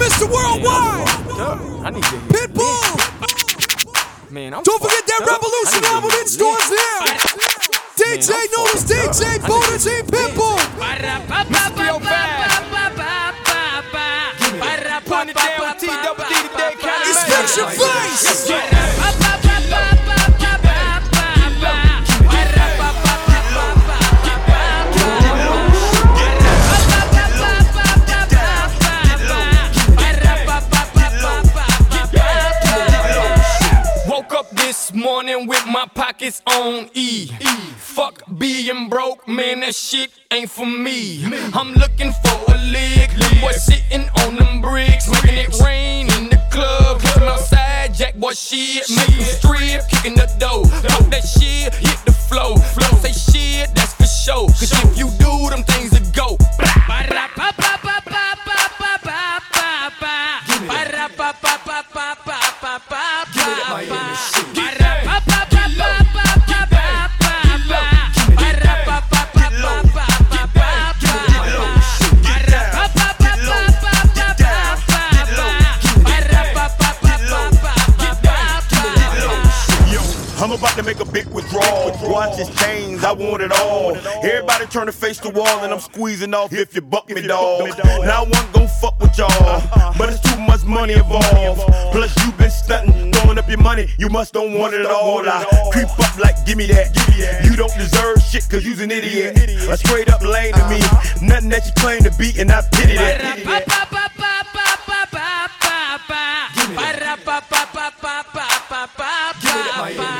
Mr. Worldwide. I need to hear Pitbull. Man, I'm Don't forget that fucked up. Revolution I need to album hear in stores now. DJ I'm knows fucked up. DJ I need Buddha to T. hear Pitbull. Mr. 305. Putting it down with T-double-D today, kinda Inspect your face. Woke up this morning with my pockets on E. Fuck being broke, man, that shit ain't for me. I'm looking for a lick, them boys sitting on them bricks, making it rain in the club. Come outside, jack boy shit, make them strip, kicking the dough. Talk that shit, hit the flow. Don't say shit, that's for sure. Cause if you do, them things will go. I'm about to make a big withdrawal. Watches, chains, I want it all. Everybody turn to face the wall, and I'm squeezing off if you buck me, dog. Now I wasn't gon' fuck with y'all, but it's too much money involved. Plus you been stunting, throwing up your money. You must don't want it all. I creep up like give me that. You don't deserve shit cause you's an idiot. A straight up lame to me. Nothing that you claim to be, and I pity that. Give me that.